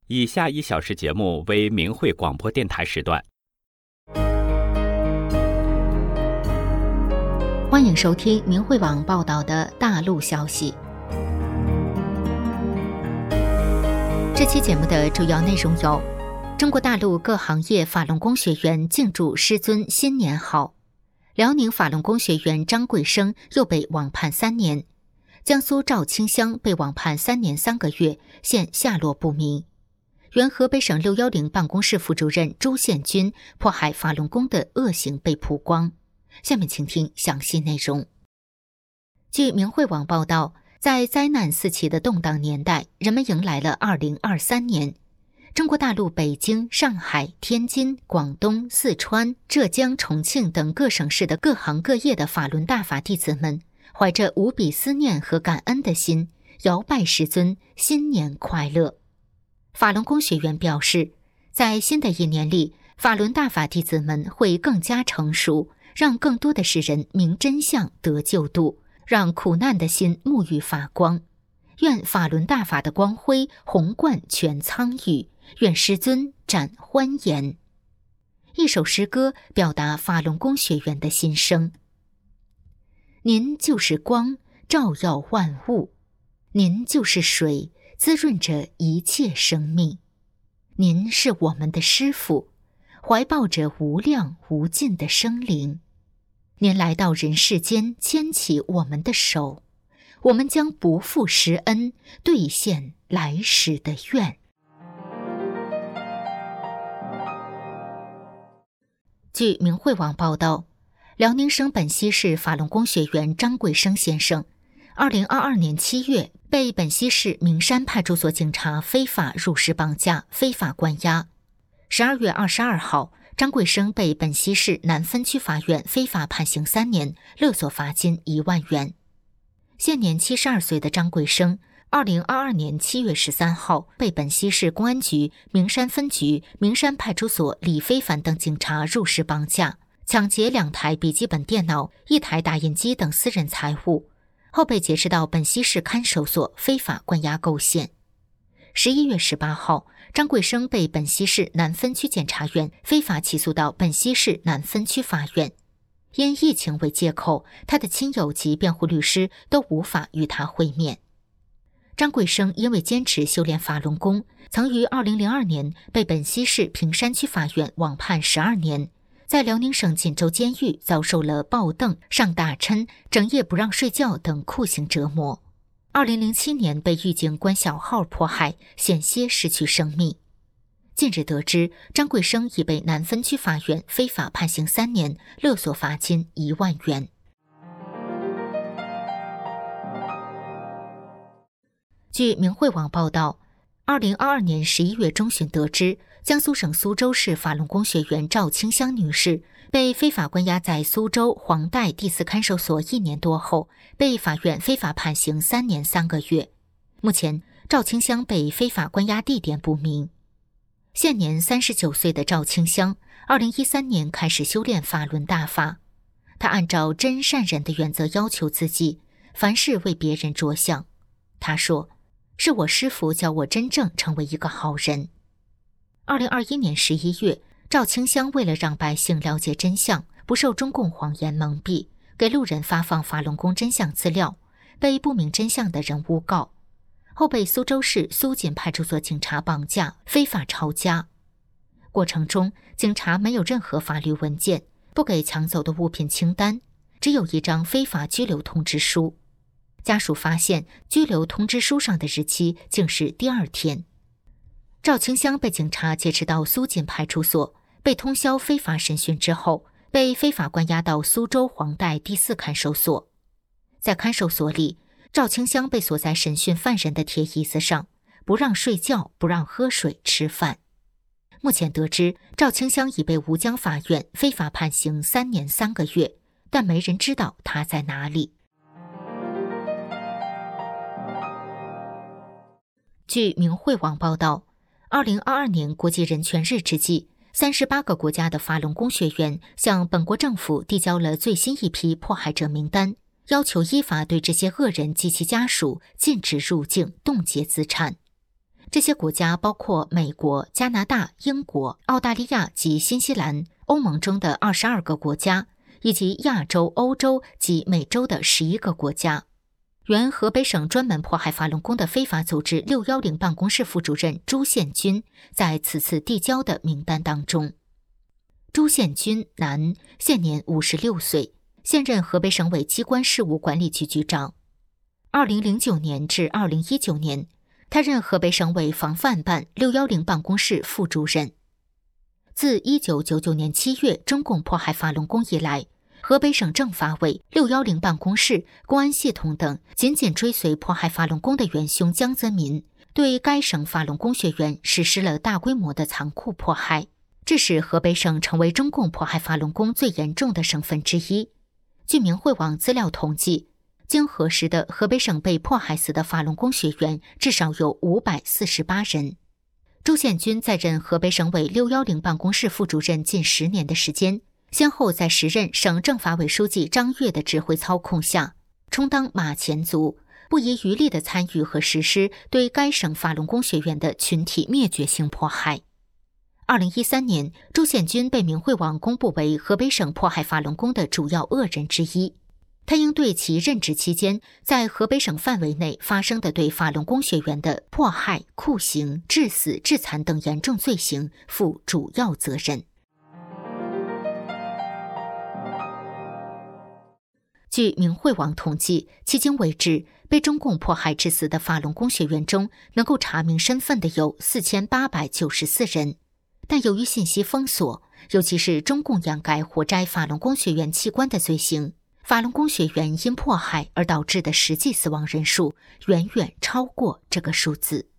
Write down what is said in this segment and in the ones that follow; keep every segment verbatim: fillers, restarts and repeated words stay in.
以下一小时节目为明慧广播电台时段。 欢迎收听明慧网报道的大陆消息。这期节目的主要内容有：中国大陆各行业法轮功学员敬祝师尊新年好；辽宁法轮功学员张贵生又被网判三年；江苏赵清香被网判三年三个月，现下落不明；原河北省六一零办公室副主任朱宪军迫害法轮功的恶行被曝光。下面请听详细内容。据明慧网报道，在灾难四起的动荡年代，人们迎来了二零二三年。中国大陆北京、上海、天津、广东、四川、浙江、重庆等各省市的各行各业的法轮大法弟子们，怀着无比思念和感恩的心，遥拜师尊，新年快乐。法轮功学员表示，在新的一年里，法轮大法弟子们会更加成熟，让更多的世人明真相得救度，让苦难的心沐浴发光。愿法轮大法的光辉红贯全苍宇，愿师尊展欢颜。一首诗歌表达法轮功学员的心声：您就是光，照耀万物；您就是水，滋润着一切生命；您是我们的师父，怀抱着无量无尽的生灵。您来到人世间，牵起我们的手，我们将不负师恩，兑现来时的愿。据明慧网报道，辽宁省本溪市法轮功学员张贵生先生，二零二二年七月被本溪市名山派出所警察非法入室绑架、非法关押。十二月二十二号，张贵生被本溪市南分区法院非法判刑三年，勒索罚金一万元。现年七十二岁的张贵生，二零二二年七月十三号被本溪市公安局名山分局名山派出所李非凡等警察入室绑架，抢劫两台笔记本电脑、一台打印机等私人财物，后被劫持到本溪市看守所非法关押构陷。十一月十八号，张贵生被本溪市南分区检察院非法起诉到本溪市南分区法院。因疫情为借口，他的亲友及辩护律师都无法与他会面。张贵生因为坚持修炼法轮功，曾于二零零二年被本溪市平山区法院网判十二年，在辽宁省锦州监狱遭受了抱凳、上大抻、整夜不让睡觉等酷刑折磨。二零零七年被狱警关小号迫害，险些失去生命。近日得知，张贵生已被南分区法院非法判刑三年，勒索罚金一万元。据明慧网报道，二零二二年十一月中旬得知，江苏省苏州市法轮功学员赵清香女士被非法关押在苏州黄带第四看守所一年多后，被法院非法判刑三年三个月。目前，赵清香被非法关押地点不明。现年三十九岁的赵清香，二零一三年开始修炼法轮大法。她按照真善忍的原则要求自己，凡事为别人着想。她说：“是我师父教我真正成为一个好人。”二零二一年十一月，赵清香为了让百姓了解真相，不受中共谎言蒙蔽，给路人发放法轮功真相资料，被不明真相的人诬告。后被苏州市苏锦派出所警察绑架，非法抄家。过程中，警察没有任何法律文件，不给抢走的物品清单，只有一张非法拘留通知书。家属发现拘留通知书上的日期竟是第二天。赵清香被警察劫持到苏锦派出所，被通宵非法审讯之后，被非法关押到苏州黄带第四看守所。在看守所里，赵清香被锁在审讯犯人的铁椅子上，不让睡觉，不让喝水吃饭。目前得知，赵清香已被吴江法院非法判刑三年三个月，但没人知道他在哪里。据明慧网报道，二零二二年国际人权日之际，三十八个国家的法轮功学员向本国政府递交了最新一批迫害者名单，要求依法对这些恶人及其家属禁止入境、冻结资产。 这些国家包括美国、加拿大、英国、澳大利亚及新西兰，欧盟中的二十二个国家，以及亚洲、欧洲及美洲的十一个国家。原河北省专门迫害法轮功的非法组织六一零办公室副主任朱宪军在此次递交的名单当中。朱宪军，男，现年五十六岁，现任河北省委机关事务管理局局长。二零零九年至二零一九年，他任河北省委防范办六一零办公室副主任。自一九九九年七月中共迫害法轮功以来，河北省政法委、六一零办公室、公安系统等紧紧追随迫害法轮功的元凶江泽民，对该省法轮功学员实施了大规模的残酷迫害，这使河北省成为中共迫害法轮功最严重的省份之一。据明慧网资料统计，经核实的河北省被迫害死的法轮功学员至少有五百四十八人。朱宪军在任河北省委六一零办公室副主任近十年的时间，先后在时任省政法委书记张悦的指挥操控下，充当马前卒，不遗余力地参与和实施对该省法轮功学员的群体灭绝性迫害。二零一三年，朱宪军被明慧网公布为河北省迫害法轮功的主要恶人之一。他应对其任职期间在河北省范围内发生的对法轮功学员的迫害、酷刑、致死、致残等严重罪行负主要责任。据明慧网统计，迄今为止，被中共迫害致死的法轮功学员中，能够查明身份的有四千八百九十四人。但由于信息封锁，尤其是中共掩盖活摘法轮功学员器官的罪行，法轮功学员因迫害而导致的实际死亡人数远远超过这个数字。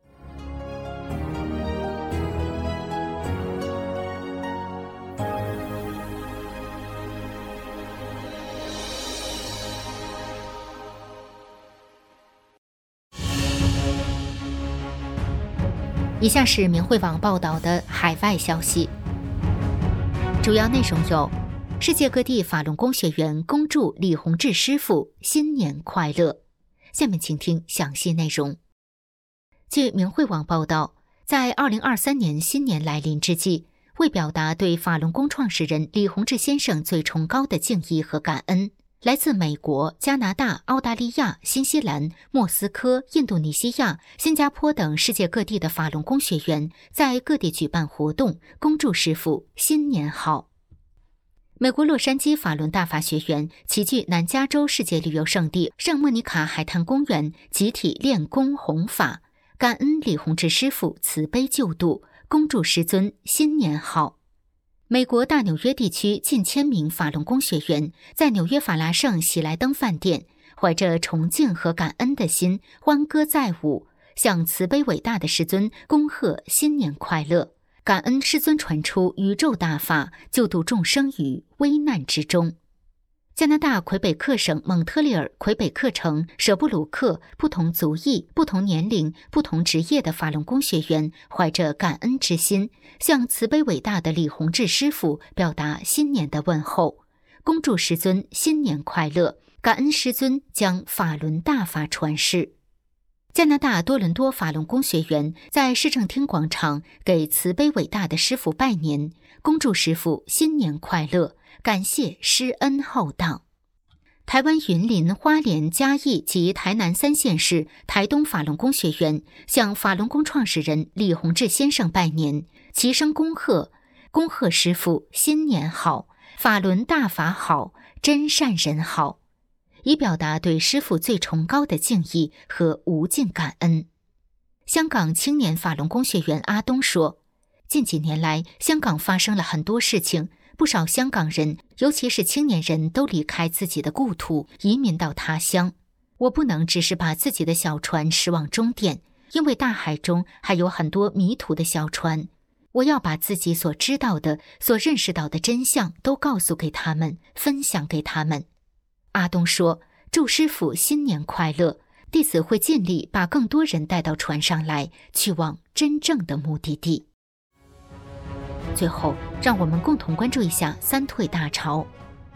以下是明慧网报道的海外消息，主要内容有：世界各地法轮功学员恭祝李洪志师傅新年快乐。下面请听详细内容。据明慧网报道，在二零二三年新年来临之际，为表达对法轮功创始人李洪志先生最崇高的敬意和感恩，来自美国、加拿大、澳大利亚、新西兰、莫斯科、印度尼西亚、新加坡等世界各地的法轮功学员在各地举办活动，恭祝师父新年好。美国洛杉矶法轮大法学员齐聚南加州世界旅游胜地圣莫尼卡海滩公园，集体练功弘法，感恩李洪志师父慈悲救度，恭祝师尊新年好。美国大纽约地区近千名法轮功学员在纽约法拉盛喜来登饭店，怀着崇敬和感恩的心，欢歌载舞，向慈悲伟大的师尊恭贺新年快乐，感恩师尊传出宇宙大法，救度众生于危难之中。加拿大魁北克省蒙特利尔魁北克城舍布鲁克不同族裔、不同年龄、不同职业的法轮功学员怀着感恩之心，向慈悲伟大的李洪志师父表达新年的问候，恭祝师尊新年快乐，感恩师尊将法轮大法传世。加拿大多伦多法轮功学员在市政厅广场给慈悲伟大的师父拜年，恭祝师父新年快乐，感谢师恩浩荡。台湾云林、花莲、嘉义及台南三县市台东法轮功学员向法轮功创始人李洪志先生拜年，齐声恭贺，恭贺师父新年好，法轮大法好，真善人好，以表达对师父最崇高的敬意和无尽感恩。香港青年法轮功学员阿东说，近几年来，香港发生了很多事情，不少香港人，尤其是青年人都离开自己的故土，移民到他乡。我不能只是把自己的小船驶往终点，因为大海中还有很多迷途的小船。我要把自己所知道的、所认识到的真相都告诉给他们，分享给他们。阿东说，祝师父新年快乐，弟子会尽力把更多人带到船上来，去往真正的目的地。最后，让我们共同关注一下三退大潮。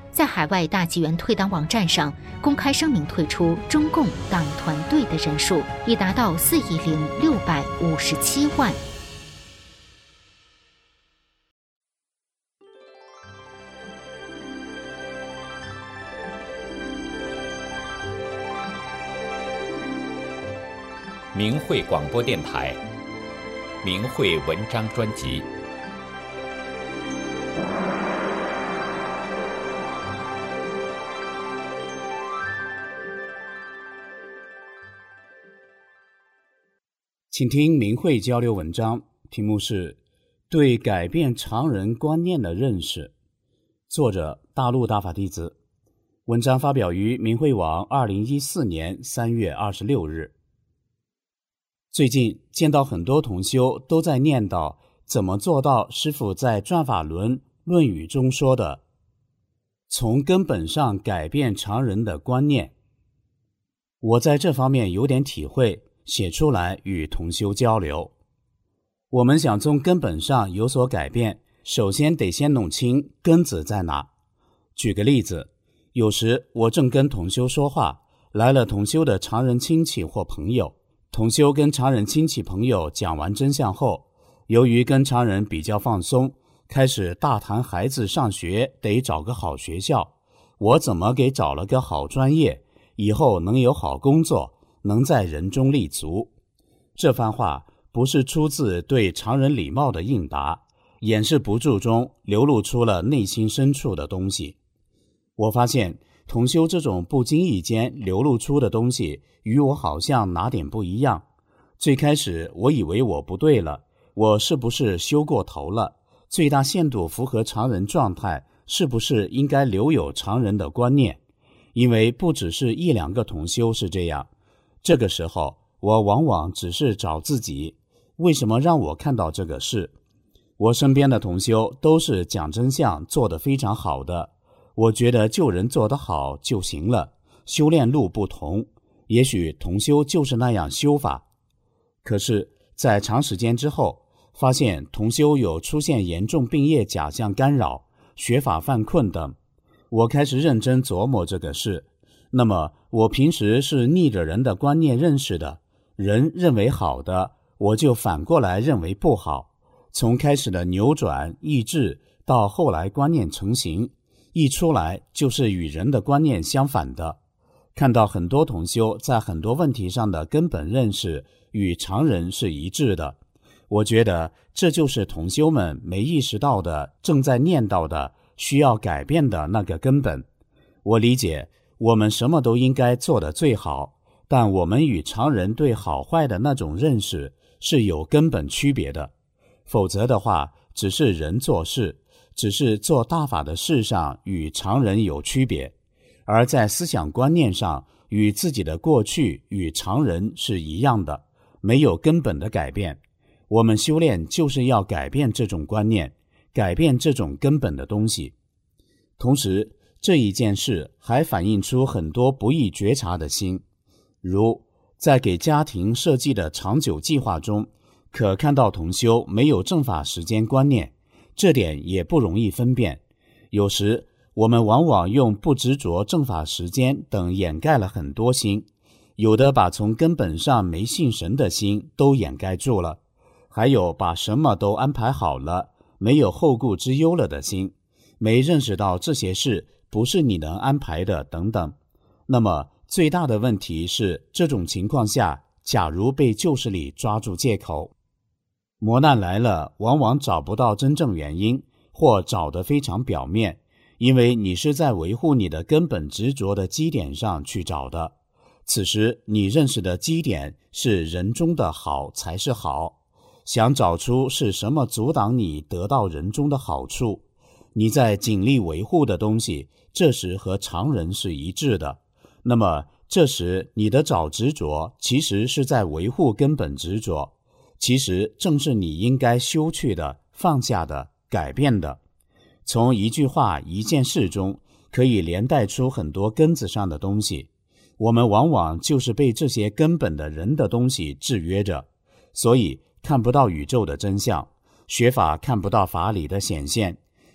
在海外大纪元退党网站上公开声明退出中共党团队的人数已达到四亿零六百五十七万。 明慧广播电台，明慧文章专辑。 请听明慧交流文章，题目是对改变常人观念的认识，作者大陆大法弟子。文章发表于明慧网二零一四年三月二十六日。最近见到很多同修都在念叨怎么做到师父在转法轮论语中说的从根本上改变常人的观念。我在这方面有点体会，写出来与同修交流。我们想从根本上有所改变，首先得先弄清根子在哪。举个例子，有时我正跟同修说话，来了同修的常人亲戚或朋友，同修跟常人亲戚朋友讲完真相后，由于跟常人比较放松，开始大谈孩子上学得找个好学校，我怎么给找了个好专业，以后能有好工作，能在人中立足。这番话不是出自对常人礼貌的应答，掩饰不住中流露出了内心深处的东西。我发现同修这种不经意间流露出的东西与我好像哪点不一样。最开始我以为我不对了，我是不是修过头了，最大限度符合常人状态，是不是应该留有常人的观念。因为不只是一两个同修是这样，这个时候我往往只是找自己，为什么让我看到这个事？我身边的同修都是讲真相做得非常好的，我觉得救人做得好就行了，修炼路不同，也许同修就是那样修法。可是在长时间之后，发现同修有出现严重病业假象干扰、学法犯困等，我开始认真琢磨这个事。那么我平时是逆着人的观念认识的，人认为好的，我就反过来认为不好。从开始的扭转抑制到后来观念成型，一出来就是与人的观念相反的。看到很多同修在很多问题上的根本认识与常人是一致的，我觉得这就是同修们没意识到的，正在念叨的，需要改变的那个根本。我理解我们什么都应该做得最好，但我们与常人对好坏的那种认识是有根本区别的。否则的话，只是人做事，只是做大法的事上与常人有区别，而在思想观念上与自己的过去与常人是一样的，没有根本的改变。我们修炼就是要改变这种观念，改变这种根本的东西。同时这一件事还反映出很多不易觉察的心，如在给家庭设计的长久计划中，可看到同修没有正法时间观念，这点也不容易分辨。有时我们往往用不执着正法时间等掩盖了很多心，有的把从根本上没信神的心都掩盖住了，还有把什么都安排好了，没有后顾之忧了的心，没认识到这些事不是你能安排的等等。那么最大的问题是，这种情况下，假如被旧势力抓住借口，磨难来了，往往找不到真正原因，或找得非常表面，因为你是在维护你的根本执着的基点上去找的。此时你认识的基点是人中的好才是好，想找出是什么阻挡你得到人中的好处，你在尽力维护的东西，这时和常人是一致的。那么这时你的找执着其实是在维护根本执着，其实正是你应该修去的、放下的、改变的。从一句话一件事中可以连带出很多根子上的东西，我们往往就是被这些根本的人的东西制约着，所以看不到宇宙的真相，学法看不到法理的显现，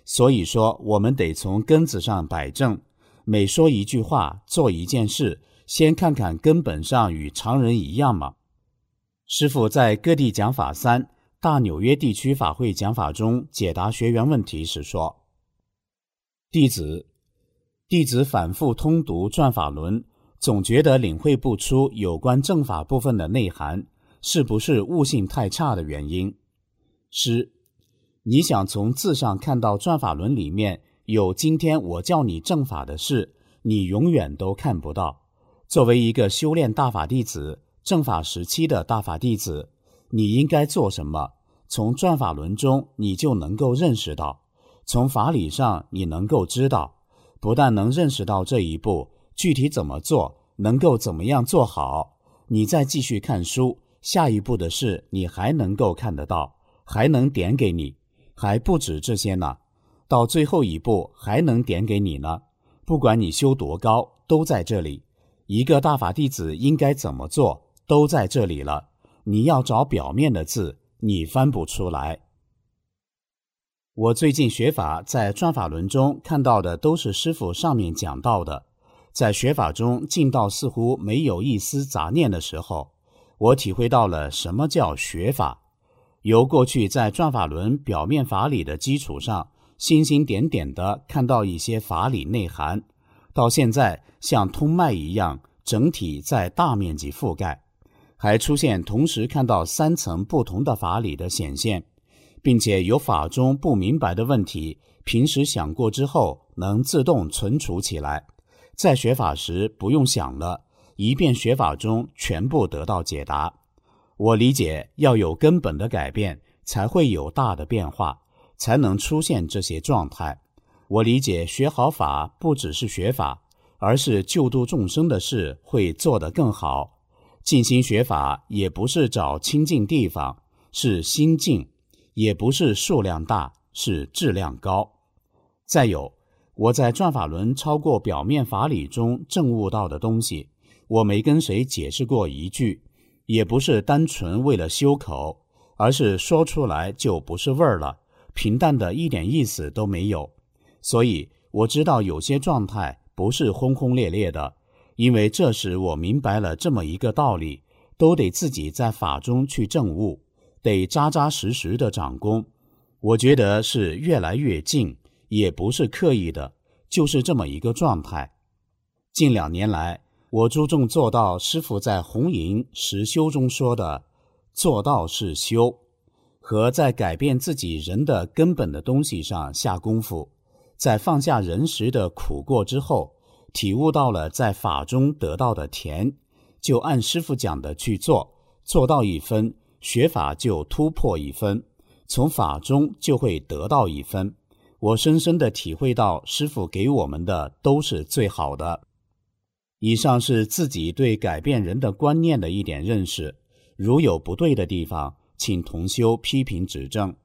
所以说我们得从根子上摆正，每说一句话做一件事，先看看根本上与常人一样吗？师父在各地讲法三大纽约地区法会讲法中解答学员问题时说，弟子弟子反复通读转法轮，总觉得领会不出有关正法部分的内涵，是不是悟性太差的原因？师，你想从字上看到转法轮里面有今天我叫你正法的事，你永远都看不到。作为一个修炼大法弟子，正法时期的大法弟子，你应该做什么？从转法轮中你就能够认识到，从法理上你能够知道，不但能认识到这一步，具体怎么做，能够怎么样做好，你再继续看书，下一步的事你还能够看得到，还能点给你，还不止这些呢，到最后一步还能点给你呢。不管你修多高，都在这里。一个大法弟子应该怎么做，都在这里了。你要找表面的字，你翻不出来。我最近学法，在转法轮中看到的都是师父上面讲到的，在学法中进到似乎没有一丝杂念的时候，我体会到了什么叫学法。由过去在转法轮表面法理的基础上，星星点点地看到一些法理内涵，到现在像通脉一样，整体在大面积覆盖，还出现同时看到三层不同的法理的显现，并且有法中不明白的问题，平时想过之后能自动存储起来，在学法时不用想了，一遍学法中全部得到解答。我理解要有根本的改变，才会有大的变化，才能出现这些状态。我理解学好法不只是学法，而是救度众生的事会做得更好。静心学法也不是找清净地方，是心静，也不是数量大，是质量高。再有，我在转法轮超过表面法理中证悟到的东西，我没跟谁解释过一句，也不是单纯为了修口，而是说出来就不是味儿了，平淡的一点意思都没有。所以我知道有些状态不是轰轰烈烈的，因为这时我明白了这么一个道理，都得自己在法中去证悟，得扎扎实实的长功。我觉得是越来越近，也不是刻意的，就是这么一个状态。近两年来，我注重做到师父在红营实修中说的做到是修，和在改变自己人的根本的东西上下功夫，在放下人时的苦过之后，体悟到了在法中得到的甜，就按师父讲的去做，做到一分，学法就突破一分，从法中就会得到一分。我深深地体会到师父给我们的都是最好的。以上是自己对改变人的观念的一点认识，如有不对的地方，请同修批评指正。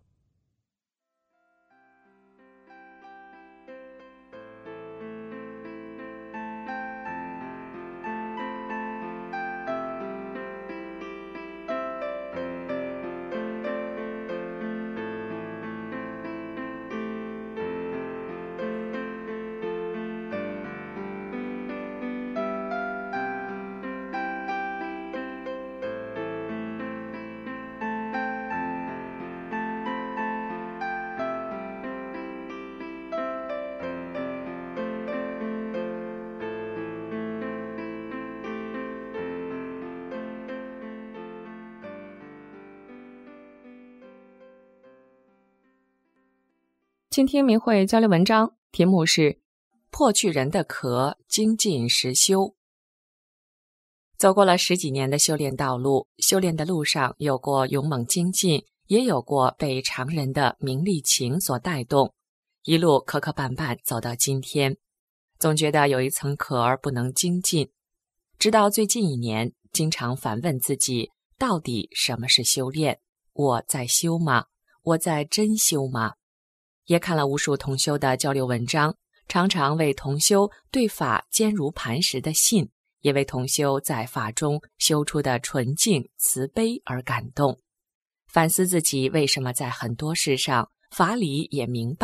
倾听明慧交流文章，题目是破去人的壳，精进实修。走过了十几年的修炼道路，修炼的路上有过勇猛精进，也有过被常人的名利情所带动，一路磕磕绊绊走到今天，总觉得有一层壳儿不能精进。直到最近一年，经常反问自己，到底什么是修炼？我在修吗？我在真修吗？也看了无数同修的交流文章，常常为同修对法坚如磐石的信，也为同修在法中修出的纯净慈悲而感动。反思自己为什么在很多事上法理也明白，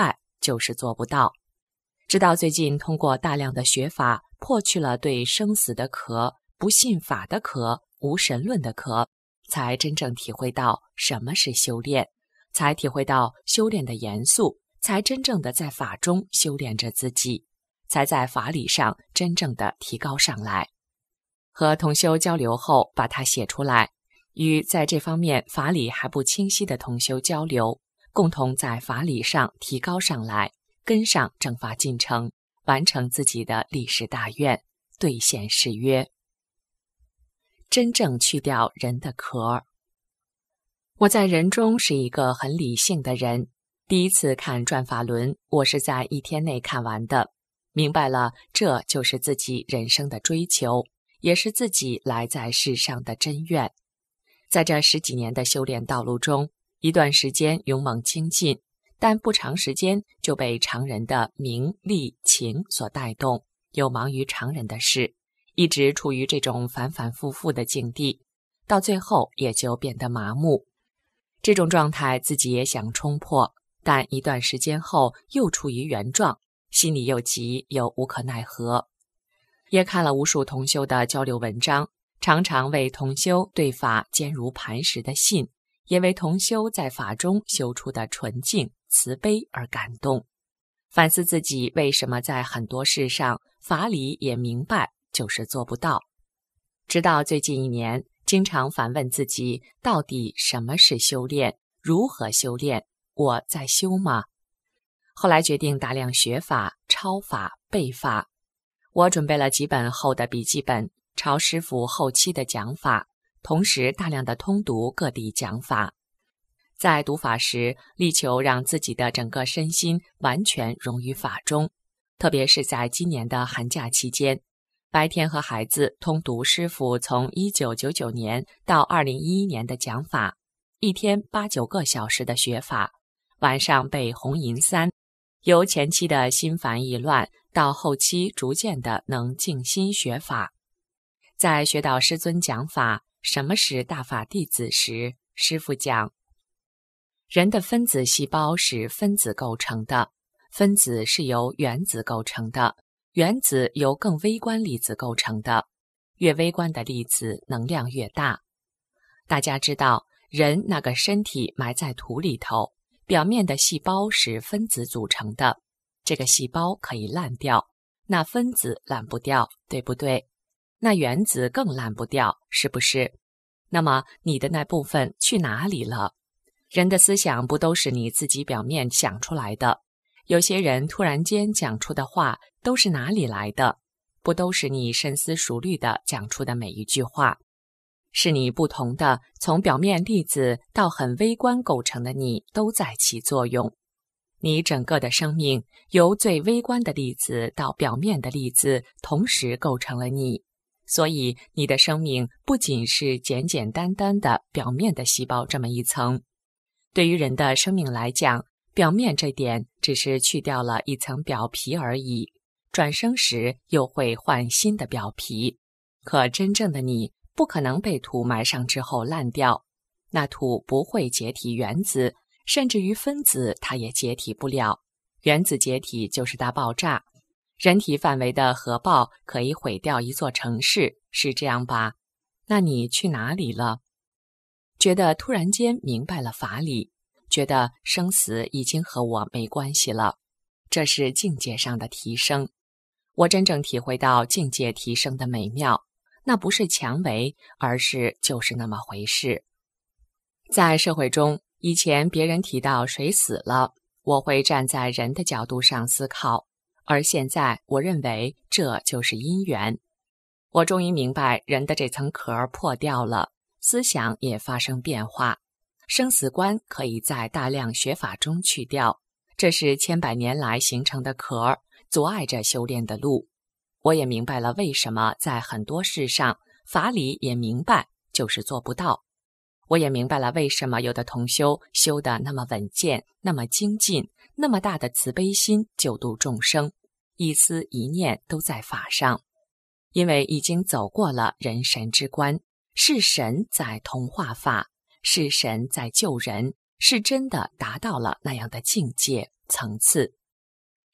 就是做不到。直到最近通过大量的学法，破去了对生死的壳、不信法的壳、无神论的壳，才真正体会到什么是修炼，才体会到修炼的严肃，才真正的在法中修炼着自己，才在法理上真正的提高上来。和同修交流后，把它写出来，与在这方面法理还不清晰的同修交流，共同在法理上提高上来，跟上正法进程，完成自己的历史大愿，兑现誓约，真正去掉人的壳。我在人中是一个很理性的人，第一次看转法轮，我是在一天内看完的，明白了这就是自己人生的追求，也是自己来在世上的真愿。在这十几年的修炼道路中，一段时间勇猛精进，但不长时间就被常人的名利情所带动，又忙于常人的事，一直处于这种反反复复的境地，到最后也就变得麻木。这种状态自己也想冲破，但一段时间后又处于原状，心里又急又无可奈何。也看了无数同修的交流文章，常常为同修对法坚如磐石的信，也为同修在法中修出的纯净慈悲而感动，反思自己为什么在很多事上法理也明白，就是做不到。直到最近一年，经常反问自己，到底什么是修炼？如何修炼？我在修吗？后来决定大量学法、抄法、背法。我准备了几本厚的笔记本，抄师父后期的讲法，同时大量的通读各地讲法。在读法时，力求让自己的整个身心完全融于法中，特别是在今年的寒假期间，白天和孩子通读师父从一九九九年到二零一一年的讲法，一天八九个小时的学法，晚上背红银三，由前期的心烦意乱到后期逐渐的能静心学法。在学到师尊讲法什么是大法弟子时，师父讲，人的分子细胞是分子构成的，分子是由原子构成的，原子由更微观粒子构成的，越微观的粒子能量越大。大家知道，人那个身体埋在土里头，表面的细胞是分子组成的，这个细胞可以烂掉，那分子烂不掉，对不对？那原子更烂不掉，是不是？那么你的那部分去哪里了？人的思想不都是你自己表面想出来的？有些人突然间讲出的话都是哪里来的？不都是你深思熟虑的讲出的每一句话？是你不同的从表面粒子到很微观构成的你都在起作用。你整个的生命由最微观的粒子到表面的粒子同时构成了你，所以你的生命不仅是简简单单的表面的细胞这么一层。对于人的生命来讲，表面这点只是去掉了一层表皮而已，转生时又会换新的表皮。可真正的你不可能被土埋上之后烂掉，那土不会解体原子，甚至于分子它也解体不了。原子解体就是大爆炸，人体范围的核爆可以毁掉一座城市，是这样吧？那你去哪里了？觉得突然间明白了法理，觉得生死已经和我没关系了，这是境界上的提升。我真正体会到境界提升的美妙，那不是强为，而是就是那么回事。在社会中，以前别人提到谁死了，我会站在人的角度上思考，而现在我认为这就是因缘。我终于明白人的这层壳破掉了，思想也发生变化，生死观可以在大量学法中去掉，这是千百年来形成的壳，阻碍着修炼的路。我也明白了为什么在很多事上法理也明白，就是做不到。我也明白了为什么有的同修修得那么稳健，那么精进，那么大的慈悲心救度众生，一思一念都在法上。因为已经走过了人神之关，是神在同化法，是神在救人，是真的达到了那样的境界层次，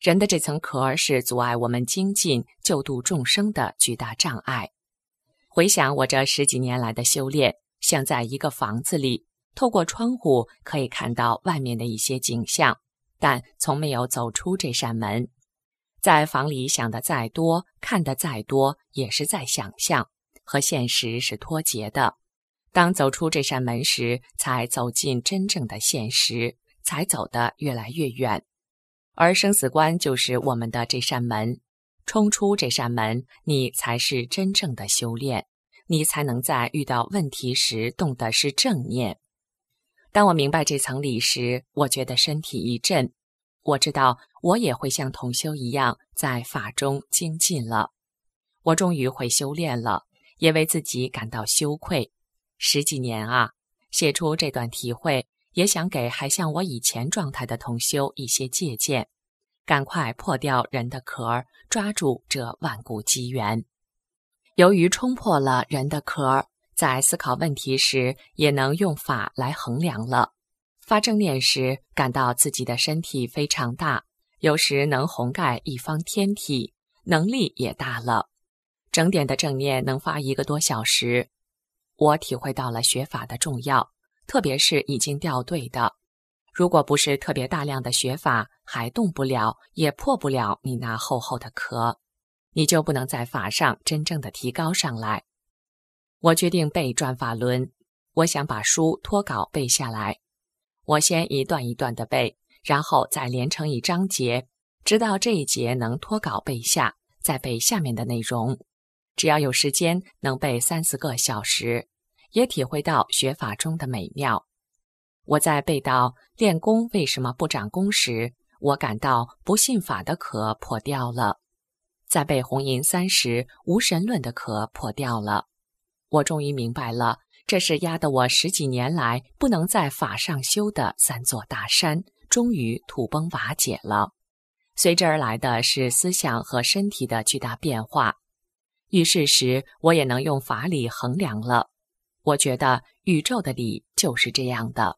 人的这层壳是阻碍我们精进、救度众生的巨大障碍。回想我这十几年来的修炼，像在一个房子里，透过窗户可以看到外面的一些景象，但从没有走出这扇门。在房里想的再多，看的再多，也是在想象，和现实是脱节的。当走出这扇门时，才走进真正的现实，才走得越来越远。而生死观就是我们的这扇门，冲出这扇门，你才是真正的修炼，你才能在遇到问题时动的是正念。当我明白这层理时，我觉得身体一震，我知道我也会像同修一样在法中精进了。我终于会修炼了，也为自己感到羞愧。十几年啊，写出这段体会，也想给还像我以前状态的同修一些借鉴，赶快破掉人的壳，抓住这万古机缘。由于冲破了人的壳，在思考问题时也能用法来衡量了。发正念时，感到自己的身体非常大，有时能宏盖一方天体，能力也大了。整点的正念能发一个多小时。我体会到了学法的重要，特别是已经掉队的。如果不是特别大量的学法，还动不了，也破不了你那厚厚的壳，你就不能在法上真正的提高上来。我决定背转法轮，我想把书脱稿背下来。我先一段一段的背，然后再连成一章节，直到这一节能脱稿背下，再背下面的内容。只要有时间，能背三四个小时，也体会到学法中的美妙。我在背到练功为什么不长功时，我感到不信法的壳破掉了。在背红银三时，无神论的壳破掉了。我终于明白了，这是压得我十几年来不能在法上修的三座大山，终于土崩瓦解了。随之而来的是思想和身体的巨大变化。遇事时，我也能用法理衡量了。我觉得宇宙的理就是这样的。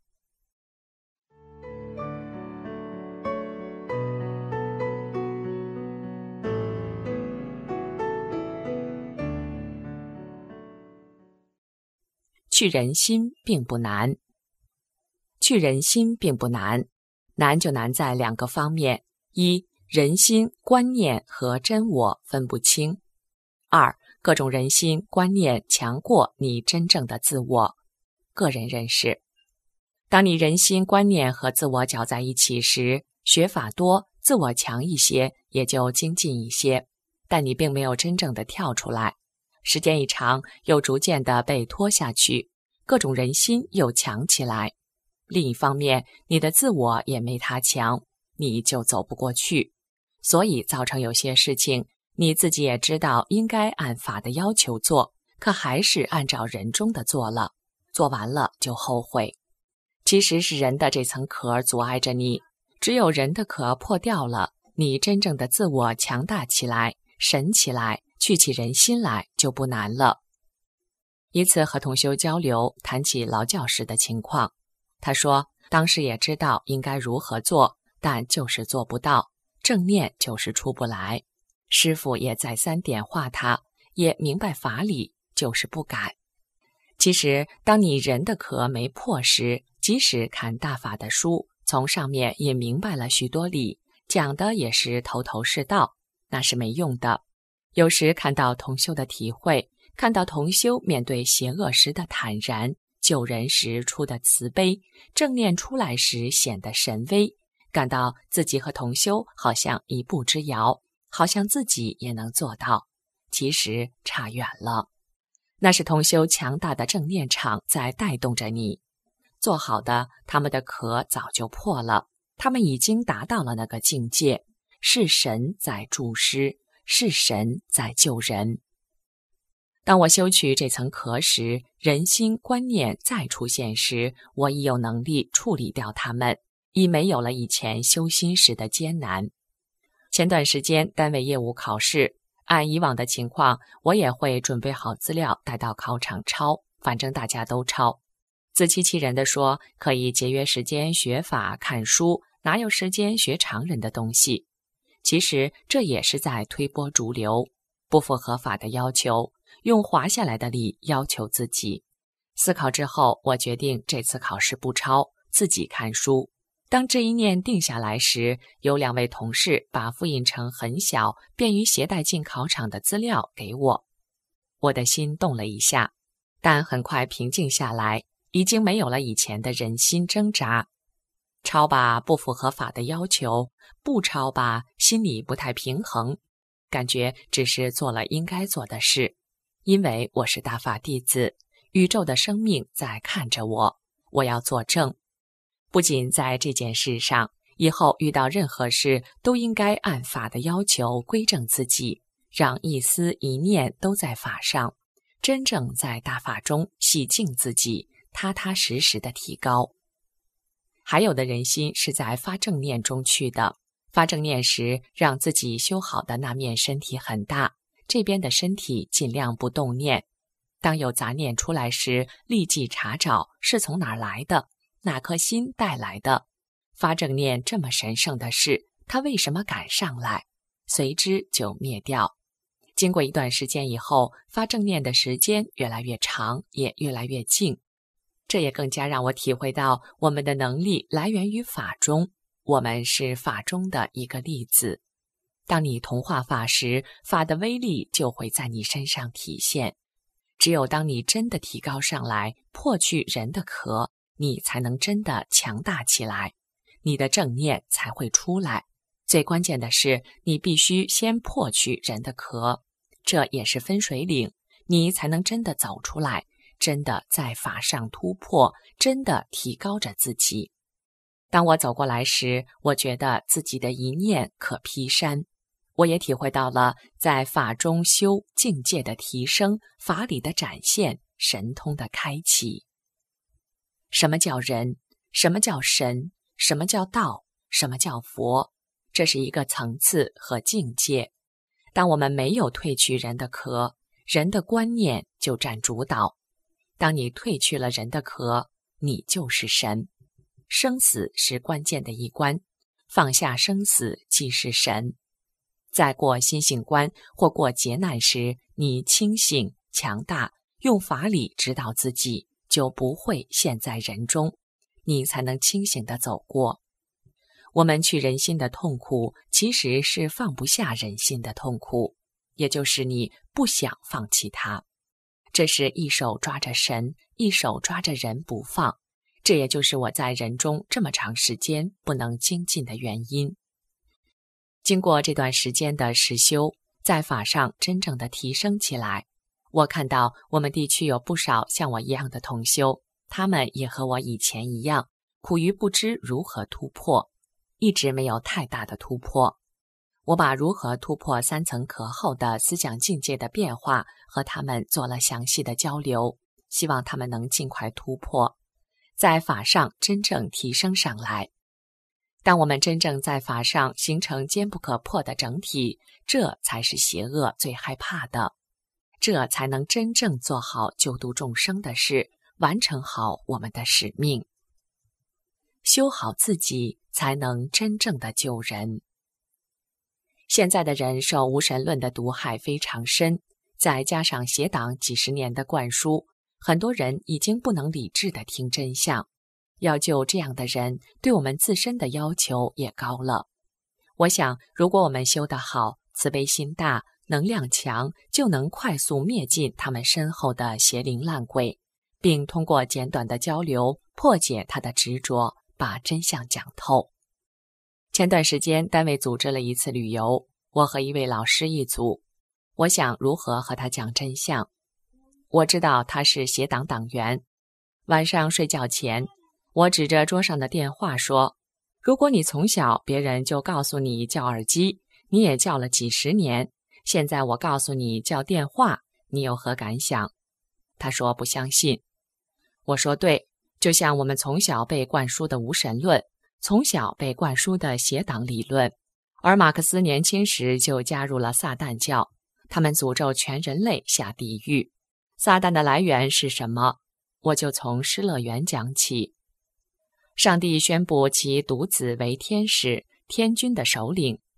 去人心并不难。去人心并不难，难就难在两个方面：一，人心、观念和真我分不清；二，各种人心、观念强过你真正的自我。个人认识，当你人心、观念和自我搅在一起时，学法多，自我强一些，也就精进一些，但你并没有真正的跳出来。时间一长，又逐渐的被拖下去，各种人心又强起来。另一方面，你的自我也没他强，你就走不过去。所以造成有些事情，你自己也知道应该按法的要求做，可还是按照人中的做了，做完了就后悔。其实是人的这层壳阻碍着你，只有人的壳破掉了，你真正的自我强大起来，神起来，去起人心来就不难了。一次和同修交流，谈起劳教时的情况，他说当时也知道应该如何做，但就是做不到，正念就是出不来。师父也再三点化他，也明白法理，就是不敢。其实当你人的壳没破时，即使看大法的书，从上面也明白了许多理，讲的也是头头是道，那是没用的。有时看到同修的体会，看到同修面对邪恶时的坦然，救人时出的慈悲，正念出来时显得神威，感到自己和同修好像一步之遥，好像自己也能做到，其实差远了。那是同修强大的正念场在带动着你。做好的，他们的壳早就破了，他们已经达到了那个境界，是神在助师，是神在救人。当我修取这层壳时，人心观念再出现时，我已有能力处理掉它们，已没有了以前修心时的艰难。前段时间单位业务考试，按以往的情况，我也会准备好资料带到考场抄，反正大家都抄。自欺欺人地说可以节约时间学法看书，哪有时间学常人的东西？ 其实这也是在推波逐流，不符合法的要求，用滑下来的力要求自己。思考之后，我决定这次考试不抄，自己看书。当这一念定下来时，有两位同事把复印成很小、便于携带进考场的资料给我。我的心动了一下，但很快平静下来，已经没有了以前的人心挣扎。抄吧，不符合法的要求；不抄吧，心里不太平衡，感觉只是做了应该做的事。因为我是大法弟子，宇宙的生命在看着我，我要作证。不仅在这件事上，以后遇到任何事都应该按法的要求规正自己，让一思一念都在法上，真正在大法中洗净自己，踏踏实实的提高。还有的人心是在发正念中去的，发正念时让自己修好的那面身体很大，这边的身体尽量不动念。当有杂念出来时，立即查找是从哪儿来的，哪颗心带来的。发正念这么神圣的事，它为什么敢上来？随之就灭掉。经过一段时间以后，发正念的时间越来越长，也越来越静。这也更加让我体会到，我们的能力来源于法中，我们是法中的一个粒子。当你同化法时，法的威力就会在你身上体现。只有当你真的提高上来，破去人的壳，你才能真的强大起来，你的正念才会出来。最关键的是，你必须先破去人的壳，这也是分水岭，你才能真的走出来，真的在法上突破，真的提高着自己。当我走过来时，我觉得自己的一念可劈山。我也体会到了在法中修境界的提升，法理的展现，神通的开启。什么叫人？什么叫神？什么叫道？什么叫佛？这是一个层次和境界。当我们没有褪去人的壳，人的观念就占主导。当你褪去了人的壳，你就是神。生死是关键的一关，放下生死即是神。在过心性关或过劫难时，你清醒强大，用法理指导自己，就不会陷在人中，你才能清醒地走过。我们去人心的痛苦，其实是放不下人心的痛苦，也就是你不想放弃它。这是一手抓着神，一手抓着人不放，这也就是我在人中这么长时间不能精进的原因。经过这段时间的实修，在法上真正的提升起来，我看到我们地区有不少像我一样的同修，他们也和我以前一样，苦于不知如何突破，一直没有太大的突破。我把如何突破三层壳后的思想境界的变化和他们做了详细的交流，希望他们能尽快突破，在法上真正提升上来。当我们真正在法上形成坚不可破的整体，这才是邪恶最害怕的，这才能真正做好救度众生的事，完成好我们的使命。修好自己，才能真正的救人。现在的人受无神论的毒害非常深，再加上邪党几十年的灌输，很多人已经不能理智地听真相。要救这样的人，对我们自身的要求也高了。我想，如果我们修得好，慈悲心大，能量强，就能快速灭尽他们身后的邪灵烂鬼，并通过简短的交流破解他的执着，把真相讲透。前段时间单位组织了一次旅游，我和一位老师一组，我想如何和他讲真相。我知道他是邪党党员。晚上睡觉前，我指着桌上的电话说，如果你从小别人就告诉你叫耳机，你也叫了几十年，现在我告诉你叫电话，你有何感想？他说不相信。我说对，就像我们从小被灌输的无神论，从小被灌输的邪党理论，而马克思年轻时就加入了撒旦教，他们诅咒全人类下地狱。撒旦的来源是什么？我就从失乐园讲起。上帝宣布其独子为天使，天君的首领，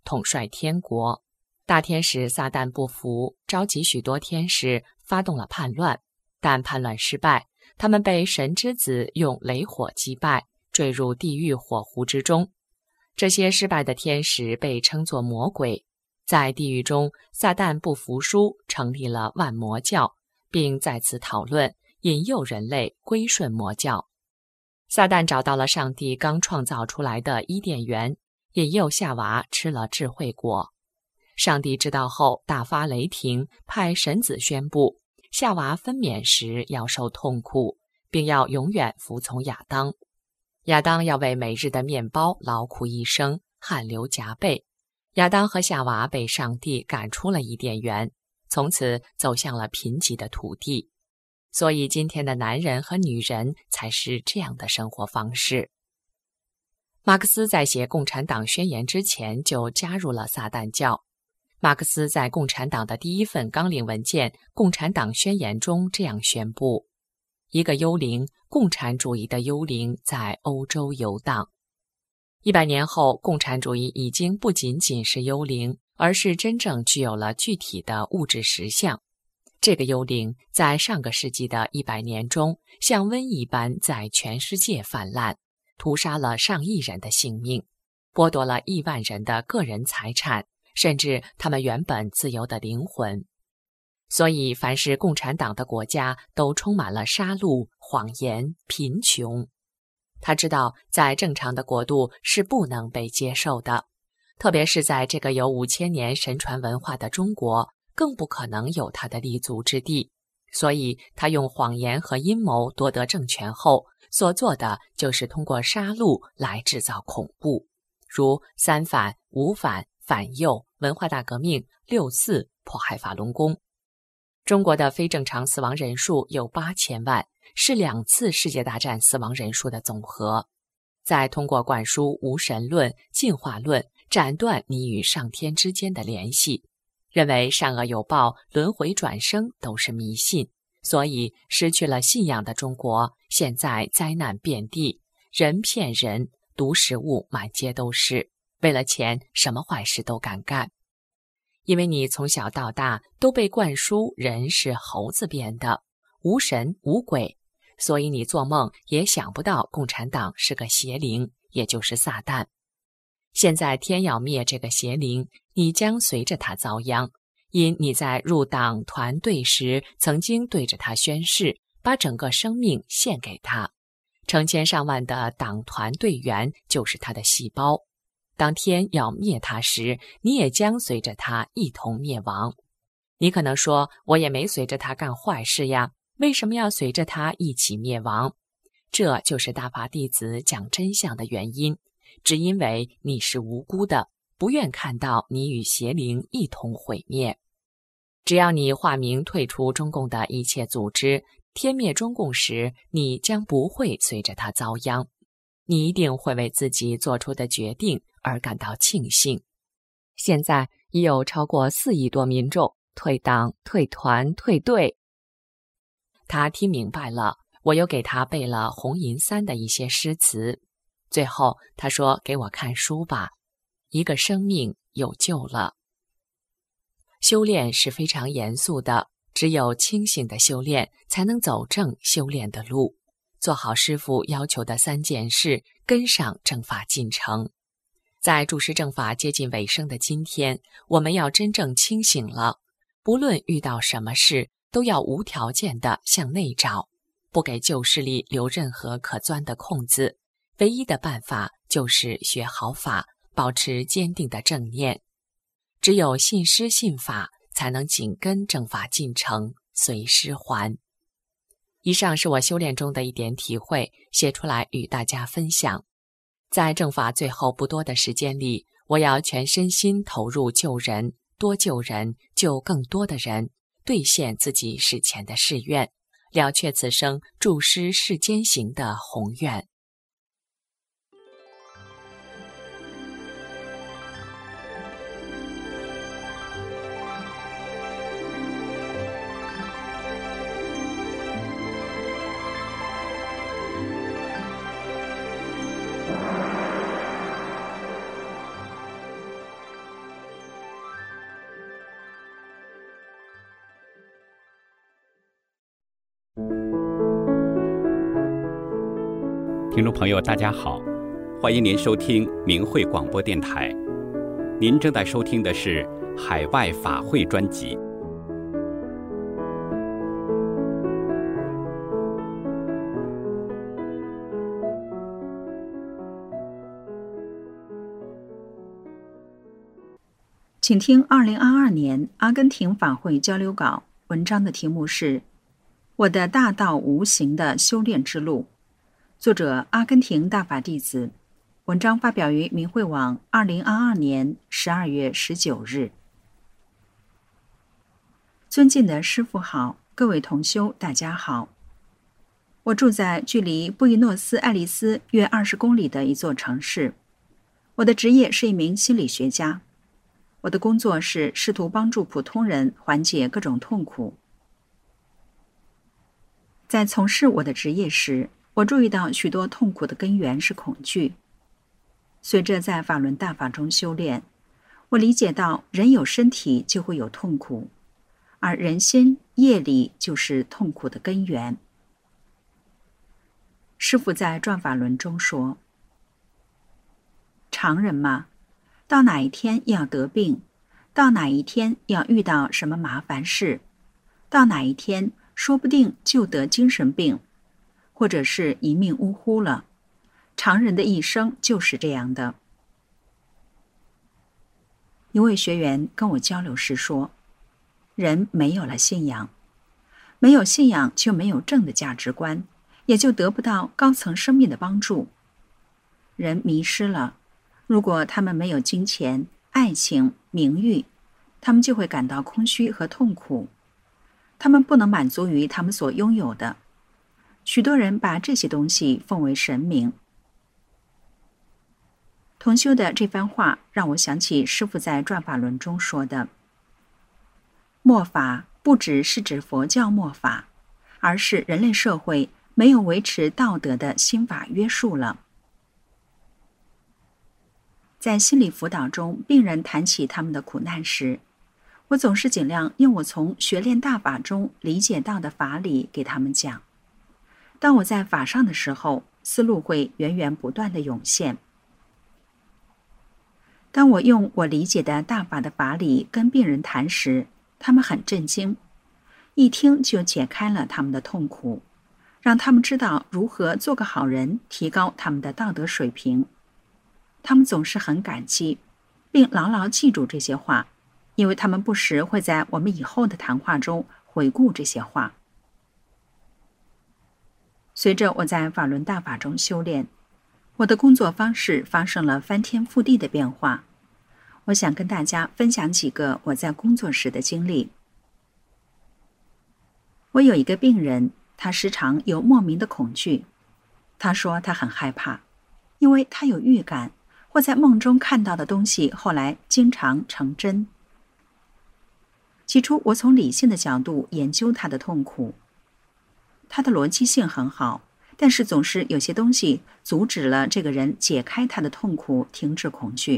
统帅天国。大天使撒旦不服，召集许多天使发动了叛乱，但叛乱失败，他们被神之子用雷火击败，坠入地狱火湖之中。这些失败的天使被称作魔鬼。在地狱中，撒旦不服输，成立了万魔教，并在此讨论引诱人类归顺魔教。撒旦找到了上帝刚创造出来的伊甸园，引诱夏娃吃了智慧果。上帝知道后大发雷霆，派神子宣布夏娃分娩时要受痛苦，并要永远服从亚当。亚当要为每日的面包劳苦一生，汗流浃背。亚当和夏娃被上帝赶出了伊甸园，从此走向了贫瘠的土地。所以今天的男人和女人才是这样的生活方式。马克思在写《共产党宣言》之前就加入了撒旦教。马克思在共产党的第一份纲领文件《共产党宣言》中这样宣布：一个幽灵，共产主义的幽灵在欧洲游荡。一百年后，共产主义已经不仅仅是幽灵，而是真正具有了具体的物质实相。这个幽灵在上个世纪的一百年中，像瘟疫般在全世界泛滥，屠杀了上亿人的性命，剥夺了亿万人的个人财产，甚至他们原本自由的灵魂。所以，凡是共产党的国家都充满了杀戮、谎言、贫穷。他知道，在正常的国度是不能被接受的，特别是在这个有五千年神传文化的中国，更不可能有他的立足之地。所以，他用谎言和阴谋夺得政权后，所做的就是通过杀戮来制造恐怖，如三反、五反、反右、文化大革命、六四、迫害法轮功。中国的非正常死亡人数有八千万，是两次世界大战死亡人数的总和。再通过灌输无神论、进化论，斩断你与上天之间的联系，认为善恶有报、轮回转生都是迷信，所以失去了信仰的中国，现在灾难遍地，人骗人，毒食物满街都是，为了钱，什么坏事都敢干。因为你从小到大都被灌输人是猴子变的，无神无鬼，所以你做梦也想不到共产党是个邪灵，也就是撒旦。现在天要灭这个邪灵，你将随着他遭殃，因你在入党团队时曾经对着他宣誓，把整个生命献给他。成千上万的党团队员就是他的细胞。当天要灭他时，你也将随着他一同灭亡。你可能说，我也没随着他干坏事呀，为什么要随着他一起灭亡？这就是大法弟子讲真相的原因，只因为你是无辜的，不愿看到你与邪灵一同毁灭。只要你化名退出中共的一切组织，天灭中共时，你将不会随着他遭殃。你一定会为自己做出的决定而感到庆幸。现在已有超过四亿多民众退党、退团、退队。他听明白了，我又给他背了红银三的一些诗词。最后他说，给我看书吧，一个生命有救了。修炼是非常严肃的，只有清醒的修炼才能走正修炼的路，做好师父要求的三件事，跟上正法进程。在注释正法接近尾声的今天，我们要真正清醒了，不论遇到什么事，都要无条件地向内找，不给旧势力留任何可钻的空子。唯一的办法就是学好法，保持坚定的正念。只有信师信法，才能紧跟正法进程，随师还。以上是我修炼中的一点体会，写出来与大家分享。在正法最后不多的时间里，我要全身心投入救人，多救人，救更多的人，兑现自己史前的誓愿，了却此生助师世间行的宏愿。 听众朋友，大家好，欢迎您收听明慧广播电台。您正在收听的是海外法会专辑。 请听二零二二年阿根廷法会交流稿，文章的题目是《我的大道无形的修炼之路》，作者阿根廷大法弟子，文章发表于明慧网二零二二年十二月十九日。尊敬的师父好，各位同修大家好。我住在距离布宜诺斯艾利斯约二十公里的一座城市，我的职业是一名心理学家。我的工作是试图帮助普通人缓解各种痛苦。在从事我的职业时，我注意到许多痛苦的根源是恐惧。随着在法轮大法中修炼，我理解到人有身体就会有痛苦，而人心业力就是痛苦的根源。师父在转法轮中说，常人嘛，到哪一天要得病，到哪一天要遇到什么麻烦事，到哪一天说不定就得精神病，或者是一命呜呼了。常人的一生就是这样的。一位学员跟我交流时说，人没有了信仰，没有信仰就没有正的价值观，也就得不到高层生命的帮助。人迷失了，如果他们没有金钱、爱情、名誉，他们就会感到空虚和痛苦。他们不能满足于他们所拥有的。许多人把这些东西奉为神明。同修的这番话让我想起师父在转法轮中说的，末法不只是指佛教末法，而是人类社会没有维持道德的心法约束了。在心理辅导中，病人谈起他们的苦难时，我总是尽量用我从学练大法中理解到的法理给他们讲。当我在法上的时候，思路会源源不断地涌现。当我用我理解的大法的法理跟病人谈时，他们很震惊，一听就解开了他们的痛苦，让他们知道如何做个好人，提高他们的道德水平。他们总是很感激，并牢牢记住这些话，因为他们不时会在我们以后的谈话中回顾这些话。随着我在法轮大法中修炼，我的工作方式发生了翻天覆地的变化。我想跟大家分享几个我在工作时的经历。我有一个病人，他时常有莫名的恐惧。他说他很害怕，因为他有预感，或在梦中看到的东西后来经常成真。起初我从理性的角度研究他的痛苦，他的逻辑性很好，但是总是有些东西阻止了这个人解开他的痛苦，停止恐惧。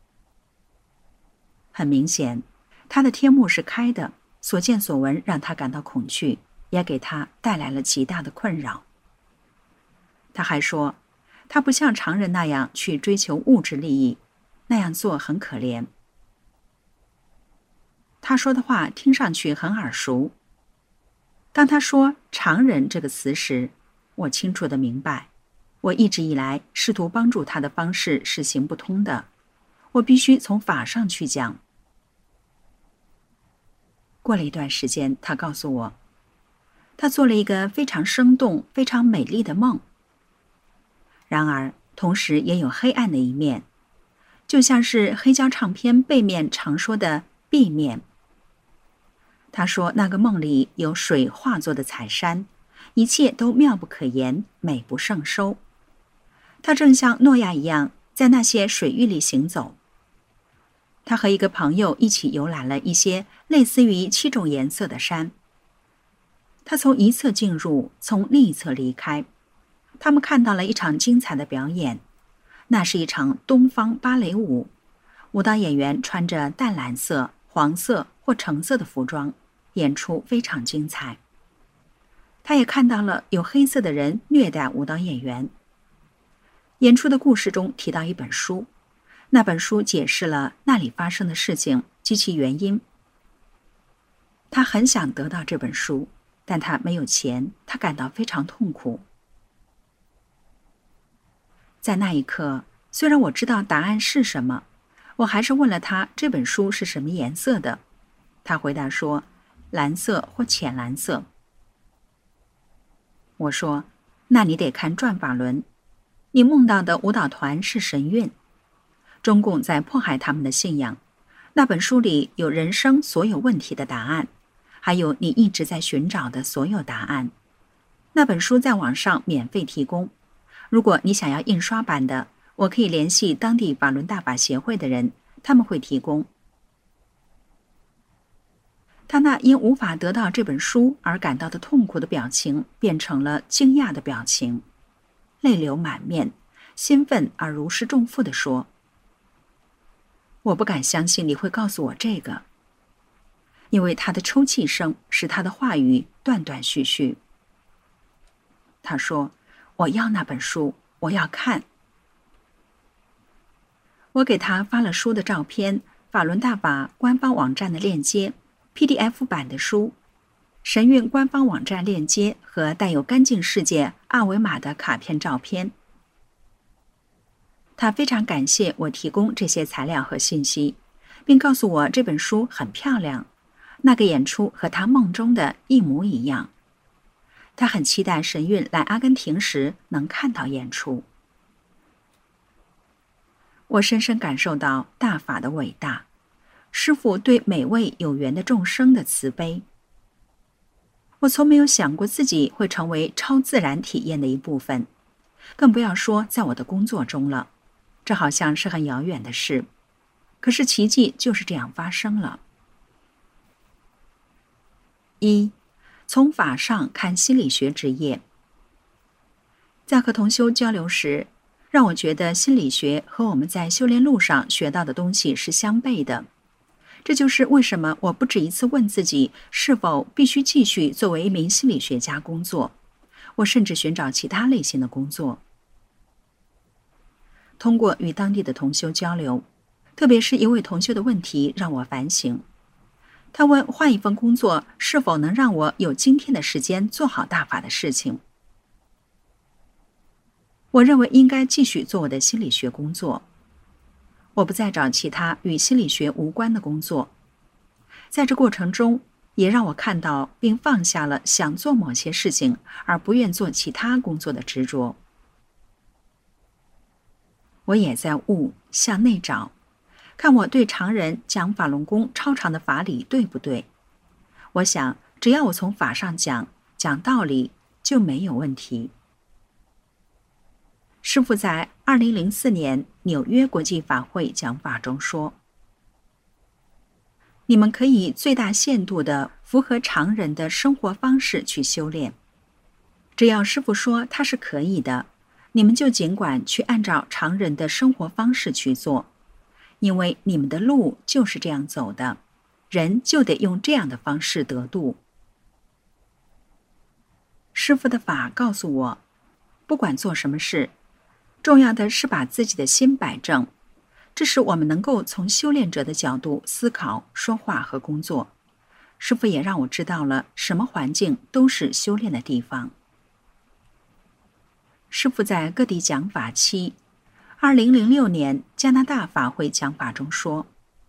很明显，他的天幕是开的，所见所闻让他感到恐惧，也给他带来了极大的困扰。他还说，他不像常人那样去追求物质利益，那样做很可怜。他说的话听上去很耳熟。当他说常人这个词时，我清楚地明白，我一直以来试图帮助他的方式是行不通的，我必须从法上去讲。过了一段时间，他告诉我，他做了一个非常生动、非常美丽的梦。然而，同时也有黑暗的一面，就像是黑胶唱片背面常说的 B 面。他说那个梦里有水化作的彩山，一切都妙不可言，美不胜收。他正像诺亚一样在那些水域里行走。他和一个朋友一起游览了一些类似于七种颜色的山。他从一侧进入，从另一侧离开。他们看到了一场精彩的表演，那是一场东方芭蕾舞，舞蹈演员穿着淡蓝色、黄色或橙色的服装，演出非常精彩。他也看到了有黑色的人虐待舞蹈演员， 演出的故事中提到一本书，那本书解释了那里发生的事情及其原因。他很想得到这本书，但他没有钱，他感到非常痛苦。在那一刻，虽然我知道答案是什么，我还是问了他这本书是什么颜色的。他回答说，蓝色或浅蓝色。我说，那你得看转法轮，你梦到的舞蹈团是神韵，中共在迫害他们的信仰。那本书里有人生所有问题的答案，还有你一直在寻找的所有答案。那本书在网上免费提供，如果你想要印刷版的，我可以联系当地法轮大法协会的人，他们会提供。他那因无法得到这本书而感到的痛苦的表情变成了惊讶的表情，泪流满面，兴奋而如释重负地说，我不敢相信你会告诉我这个。因为他的抽泣声使他的话语断断续续。他说，我要那本书，我要看。我给他发了书的照片，法轮大法官方网站的链接， P D F 版的书，神韵官方网站链接和带有干净世界二维码的卡片照片。他非常感谢我提供这些材料和信息，并告诉我这本书很漂亮，那个演出和他梦中的一模一样。他很期待神韵来阿根廷时能看到演出。我深深感受到大法的伟大，师父对每位有缘的众生的慈悲。我从没有想过自己会成为超自然体验的一部分，更不要说在我的工作中了，这好像是很遥远的事。可是奇迹就是这样发生了。一，从法上看心理学职业。在和同修交流时，让我觉得心理学和我们在修炼路上学到的东西是相悖的。这就是为什么我不止一次问自己是否必须继续作为一名心理学家工作，我甚至寻找其他类型的工作。通过与当地的同修交流，特别是一位同修的问题让我反省。他问换一份工作是否能让我有今天的时间做好大法的事情。我认为应该继续做我的心理学工作，我不再找其他与心理学无关的工作。在这过程中，也让我看到并放下了想做某些事情而不愿做其他工作的执着。我也在悟，向内找，看我对常人讲法轮功超常的法理对不对。我想只要我从法上讲讲道理就没有问题。师父在二零零四年纽约国际法会讲法中说，你们可以最大限度地符合常人的生活方式去修炼，只要师父说他是可以的，你们就尽管去按照常人的生活方式去做，因为你们的路就是这样走的，人就得用这样的方式得度。师父的法告诉我，不管做什么事，重要的是把自己的心摆正，这使我们能够从修炼者的角度思考、说话和工作。师父也让我知道了什么环境都是修炼的地方。师父在各地讲法期，二零零六年加拿大法会讲法中说，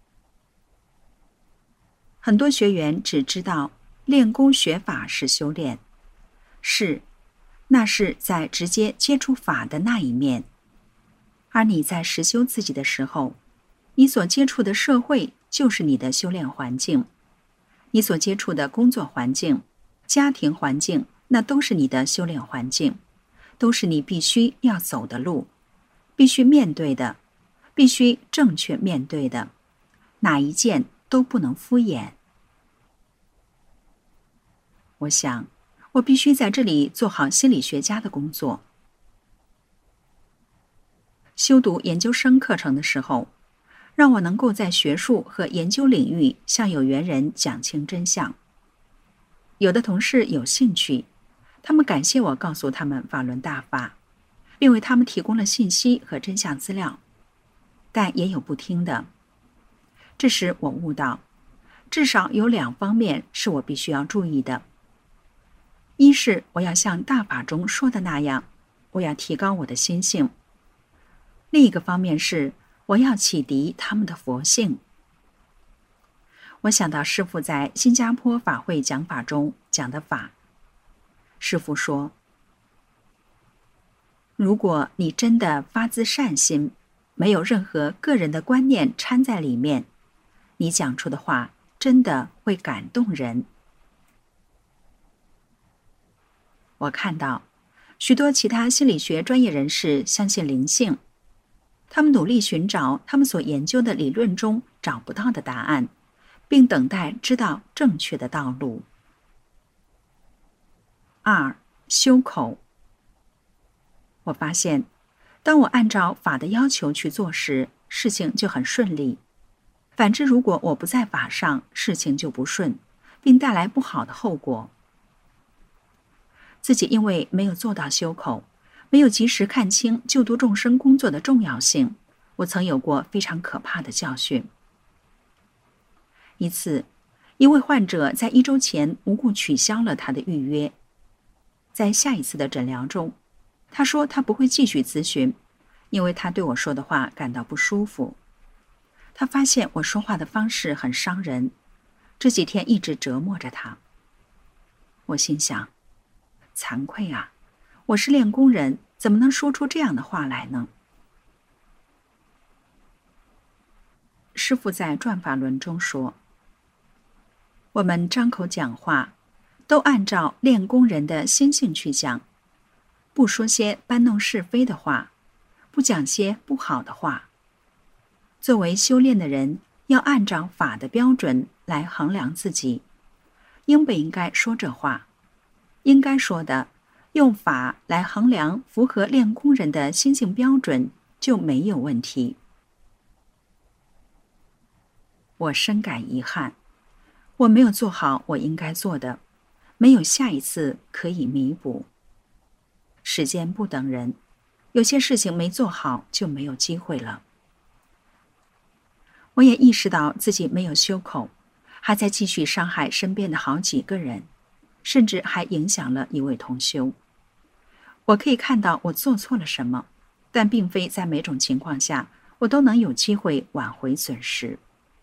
很多学员只知道练功学法是修炼，是，那是在直接接触法的那一面。而你在实修自己的时候，你所接触的社会就是你的修炼环境，你所接触的工作环境、家庭环境，那都是你的修炼环境，都是你必须要走的路，必须面对的，必须正确面对的，哪一件都不能敷衍。我想，我必须在这里做好心理学家的工作。修读研究生课程的时候，让我能够在学术和研究领域向有缘人讲清真相。有的同事有兴趣，他们感谢我告诉他们法轮大法， 并为他们提供了信息和真相资料，但也有不听的。这时我悟到，至少有两方面是我必须要注意的。一是我要像大法中说的那样，我要提高我的心性；另一个方面是我要启迪他们的佛性。我想到师父在新加坡法会讲法中讲的法。师父说，如果你真的发自善心，没有任何个人的观念掺在里面，你讲出的话真的会感动人。我看到许多其他心理学专业人士相信灵性，他们努力寻找他们所研究的理论中找不到的答案，并等待知道正确的道路。二、修口。我发现，当我按照法的要求去做时，事情就很顺利；反之，如果我不在法上，事情就不顺，并带来不好的后果。自己因为没有做到修口，没有及时看清救度众生工作的重要性，我曾有过非常可怕的教训。一次，一位患者在一周前无故取消了他的预约。在下一次的诊疗中，他说他不会继续咨询，因为他对我说的话感到不舒服。他发现我说话的方式很伤人，这几天一直折磨着他。我心想，惭愧啊，我是练功人，怎么能说出这样的话来呢？师父在转法轮中说，我们张口讲话都按照练功人的心性去讲，不说些搬弄是非的话，不讲些不好的话。作为修炼的人，要按照法的标准来衡量自己，应不应该说这话？应该说的，用法来衡量符合练功人的心性标准，就没有问题。我深感遗憾，我没有做好我应该做的，没有下一次可以弥补。时间不等人，有些事情没做好就没有机会了。我也意识到自己没有修口，还在继续伤害身边的好几个人，甚至还影响了一位同修。我可以看到我做错了什么，但并非在每种情况下我都能有机会挽回损失。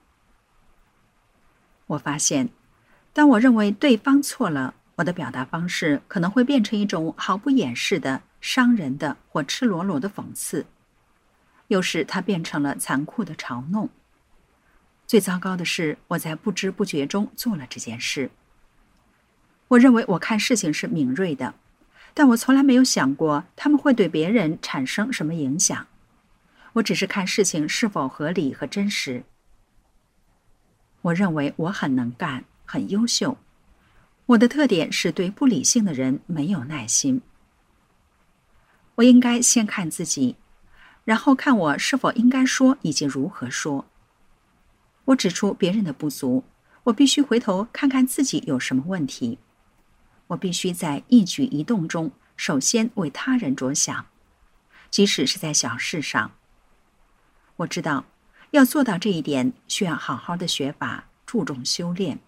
我发现，当我认为对方错了，我的表达方式可能会变成一种毫不掩饰的伤人的或赤裸裸的讽刺，有时它变成了残酷的嘲弄。最糟糕的是，我在不知不觉中做了这件事。我认为我看事情是敏锐的，但我从来没有想过他们会对别人产生什么影响。我只是看事情是否合理和真实。我认为我很能干，很优秀。我的特点是对不理性的人没有耐心。我应该先看自己，然后看我是否应该说以及如何说。我指出别人的不足，我必须回头看看自己有什么问题。我必须在一举一动中首先为他人着想，即使是在小事上。我知道要做到这一点，需要好好的学法，注重修炼。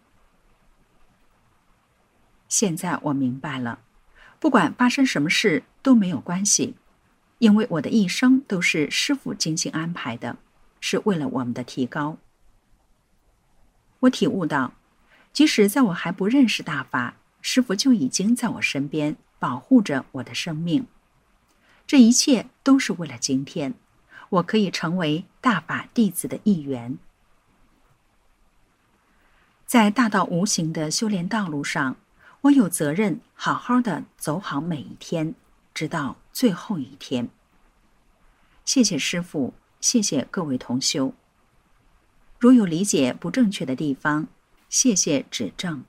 现在我明白了，不管发生什么事都没有关系，因为我的一生都是师父精心安排的，是为了我们的提高。我体悟到，即使在我还不认识大法，师父就已经在我身边保护着我的生命。这一切都是为了今天，我可以成为大法弟子的一员。在大道无形的修炼道路上，我有责任好好的走好每一天，直到最后一天。谢谢师父，谢谢各位同修。如有理解不正确的地方，谢谢指正。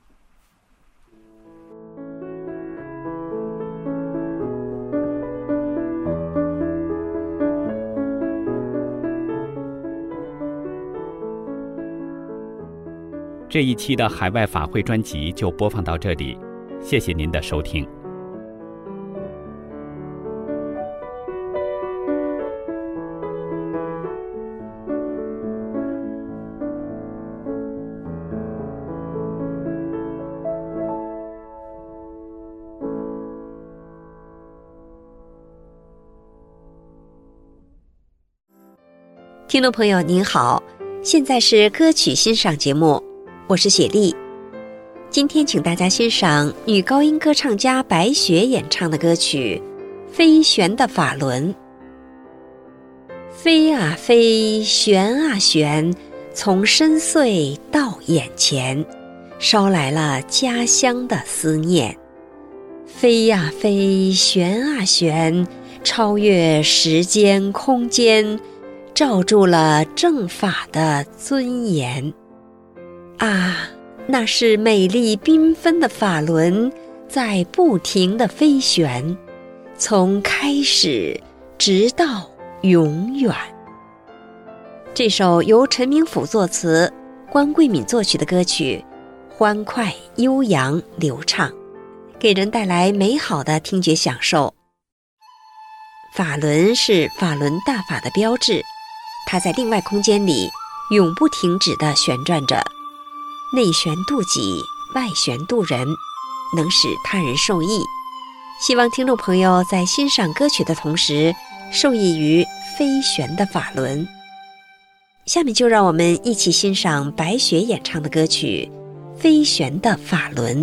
这一期的海外法会专辑就播放到这里，谢谢您的收听。 听众朋友您好，现在是歌曲欣赏节目，我是雪莉。今天请大家欣赏女高音歌唱家白雪演唱的歌曲《飞旋的法轮》。飞啊飞，旋啊旋，从深邃到眼前，捎来了家乡的思念。飞呀飞，旋啊旋，超越时间空间，罩住了正法的尊严。啊，那是美丽缤纷的法轮在不停地飞旋，从开始直到永远。这首由陈明甫作词、关桂敏作曲的歌曲，欢快、悠扬、流畅，给人带来美好的听觉享受。法轮是法轮大法的标志，它在另外空间里永不停止地旋转着，内旋度己，外旋度人，能使他人受益。希望听众朋友在欣赏歌曲的同时，受益于飞旋的法轮。下面就让我们一起欣赏白雪演唱的歌曲《飞旋的法轮》。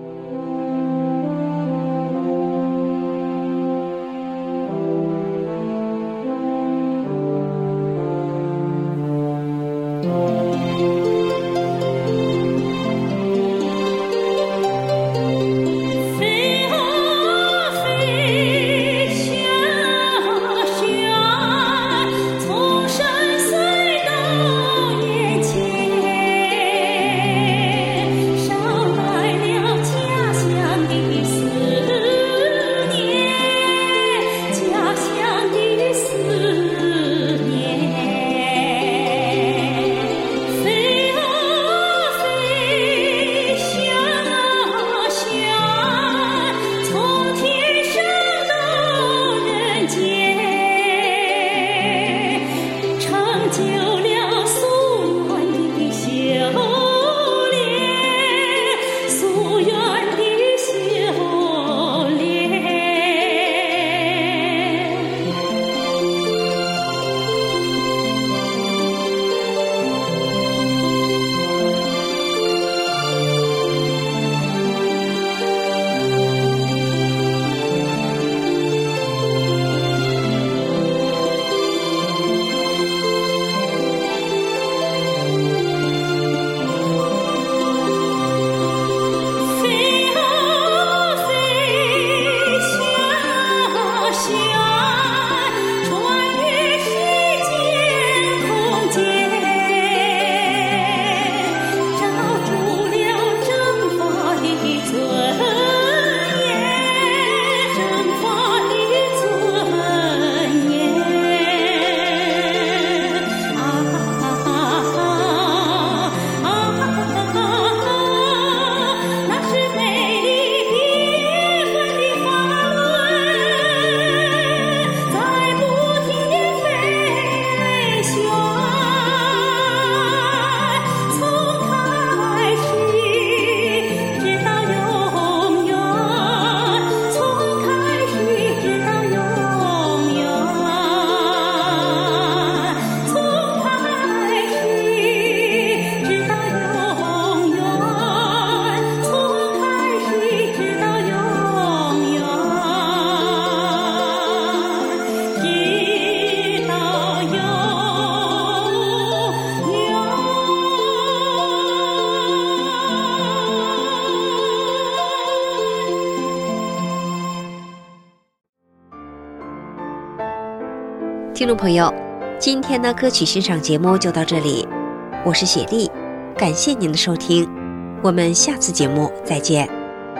听众朋友，今天的歌曲欣赏节目就到这里，我是雪莉，感谢您的收听，我们下次节目再见。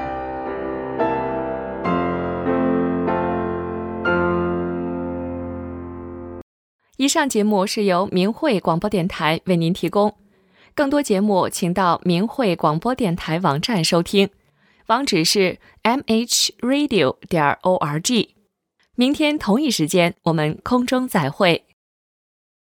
以上节目是由明慧广播电台为您提供，更多节目请到明慧广播电台网站收听，网址是 m h radio 点 org。明天同一时间，我们空中再会。